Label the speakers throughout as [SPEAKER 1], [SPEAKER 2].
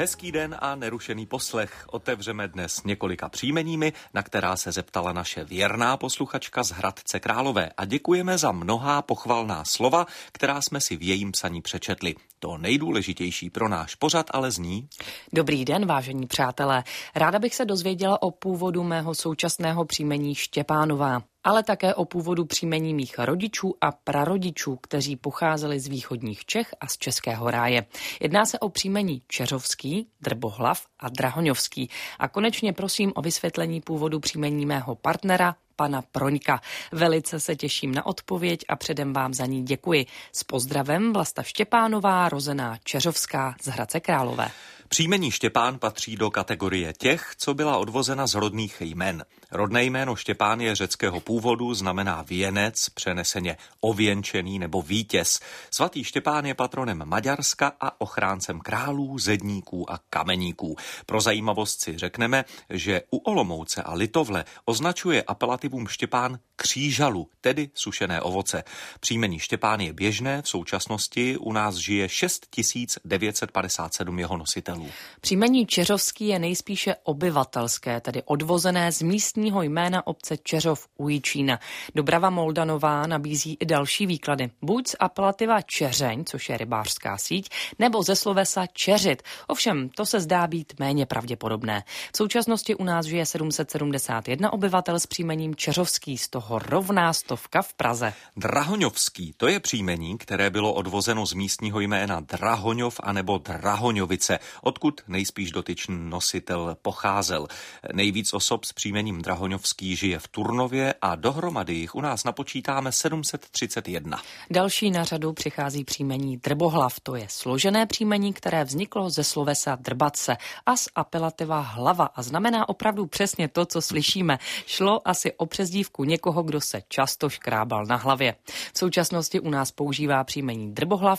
[SPEAKER 1] Hezký den a nerušený poslech. Otevřeme dnes několika příjmeními, na která se zeptala naše věrná posluchačka z Hradce Králové a děkujeme za mnohá pochvalná slova, která jsme si v jejím psaní přečetli. To nejdůležitější pro náš pořad ale zní:
[SPEAKER 2] Dobrý den, vážení přátelé. Ráda bych se dozvěděla o původu mého současného příjmení Štěpánová, ale také o původu příjmení mých rodičů a prarodičů, kteří pocházeli z východních Čech a z Českého ráje. Jedná se o příjmení Čeřovský, Drbohlav a Drahoňovský. A konečně prosím o vysvětlení původu příjmení mého partnera, pana Proňka. Velice se těším na odpověď a předem vám za ní děkuji. S pozdravem Vlasta Štěpánová, rozená Čeřovská z Hradce Králové.
[SPEAKER 1] Příjmení Štěpán patří do kategorie těch, co byla odvozena z rodných jmen. Rodné jméno Štěpán je řeckého původu, znamená věnec, přeneseně ověnčený nebo vítěz. Svatý Štěpán je patronem Maďarska a ochráncem králů, zedníků a kameníků. Pro zajímavost si řekneme, že u Olomouce a Litovle označuje apelativum Štěpán křížalu, tedy sušené ovoce. Příjmení Štěpán je běžné, v současnosti u nás žije 6957 jeho nositelů.
[SPEAKER 2] Příjmení Čeřovský je nejspíše obyvatelské, tedy odvozené z místního jména obce Čeřov u Jičína. Dobrava Moldanová nabízí i další výklady. Buď z apelativa Čeřeň, což je rybářská síť, nebo ze slovesa čeřit. Ovšem, to se zdá být méně pravděpodobné. V současnosti u nás žije 771 obyvatel s příjmením Čeřovský, z toho rovná 100 v Praze.
[SPEAKER 1] Drahoňovský, to je příjmení, které bylo odvozeno z místního jména Drahoňov anebo Drahoňovice, odkud nejspíš dotyčný nositel pocházel. Nejvíc osob s příjmením Drahoňovský žije v Turnově a dohromady jich u nás napočítáme 731.
[SPEAKER 2] Další na řadu přichází příjmení Drbohlav, to je složené příjmení, které vzniklo ze slovesa drbat se a z apelativa hlava a znamená opravdu přesně to, co slyšíme. Šlo asi o přezdívku někoho, kdo se často škrábal na hlavě. V současnosti u nás používá příjmení Drbohlav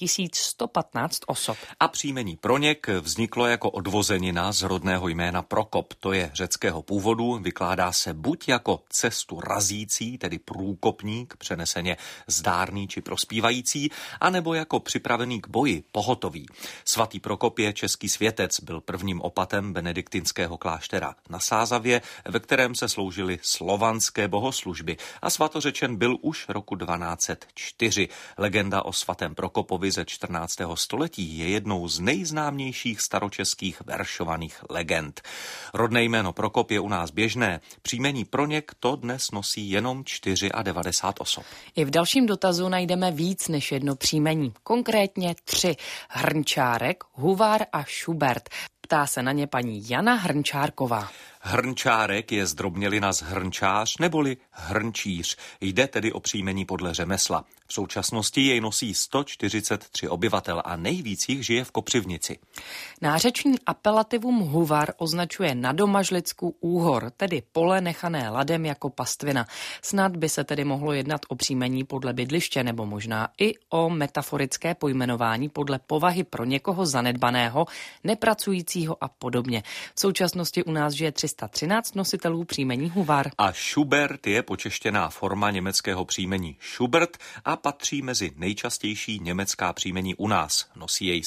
[SPEAKER 2] 1115 osob.
[SPEAKER 1] A příjmení Proněk vzniklo jako odvozenina z rodného jména Prokop, to je řeckého původu, vykládá se buď jako cestu razící, tedy průkopník, přeneseně zdárný či prospívající, anebo jako připravený k boji, pohotový. Svatý Prokop je český světec, byl prvním opatem benediktinského kláštera na Sázavě, ve kterém se sloužily slovanské bohoslužby a svatořečen byl už roku 1204. Legenda o svatém Prokopovi ze 14. století je jednou z nejznámějších staročeských veršovaných legend. Rodné jméno Prokop je u nás běžné, příjmení Proněk to dnes nosí jenom 94 osob.
[SPEAKER 2] I v dalším dotazu najdeme víc než jedno příjmení, konkrétně 3. Hrnčárek, Huvár a Šubert. Ptá se na ně paní Jana Hrnčárková.
[SPEAKER 1] Hrnčárek je zdrobnělina z hrnčář neboli hrnčíř. Jde tedy o příjmení podle řemesla. V současnosti jej nosí 143 obyvatel a nejvíc jich žije v Kopřivnici.
[SPEAKER 2] Nářeční apelativum Huvar označuje Nadomažlicku úhor, tedy pole nechané ladem jako pastvina. Snad by se tedy mohlo jednat o příjmení podle bydliště nebo možná i o metaforické pojmenování podle povahy pro někoho zanedbaného, nepracujícího a podobně. V současnosti u nás žije 313 nositelů příjmení Huvar.
[SPEAKER 1] A Schubert je počeštěná forma německého příjmení Schubert a patří mezi nejčastější německá příjmení u nás. Nosí jej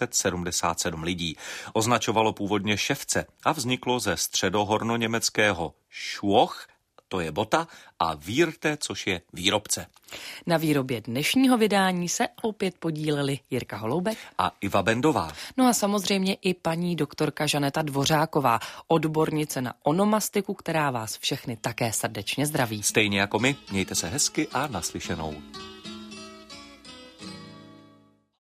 [SPEAKER 1] 777 lidí. Označovalo původně ševce a vzniklo ze středohornoněmeckého Schuoch, to je bota, a Wirte, což je výrobce.
[SPEAKER 2] Na výrobě dnešního vydání se opět podíleli Jirka Holoubek
[SPEAKER 1] a Iva Bendová.
[SPEAKER 2] No a samozřejmě i paní doktorka Žaneta Dvořáková, odbornice na onomastiku, která vás všechny také srdečně zdraví.
[SPEAKER 1] Stejně jako my, mějte se hezky a naslyšenou.